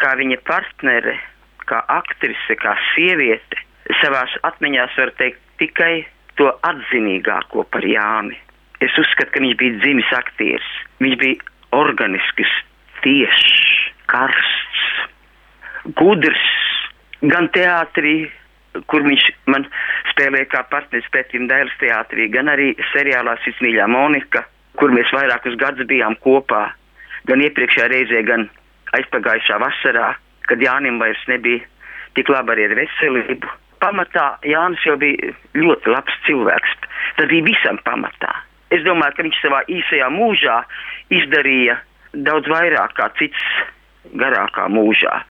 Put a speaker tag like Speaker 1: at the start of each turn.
Speaker 1: kā viņa partnere, kā aktrise, kā sieviete, savās atmiņās var teikt tikai to atzinīgāko par Jāni. Es uzskatu, ka viņš bija dzimis aktieris. Viņš bija organisks, tiešs, karsts, gudrs, gan teātrī, kur viņš man spēlēja kā partneris Pētījuma Dailes teātrī, gan arī seriālā Sicmīļā Monika, kur mēs vairākus gadus bijām kopā, gan iepriekšējā reizē, gan aizpagājušā vasarā, kad Jānim vairs nebija tik labi arī ar veselību. Pamatā Jānis jau bija ļoti labs cilvēks. Tas bija visam pamatā. Es domāju, ka viņš savā īsajā mūžā izdarīja daudz vairāk kā cits garākā mūžā.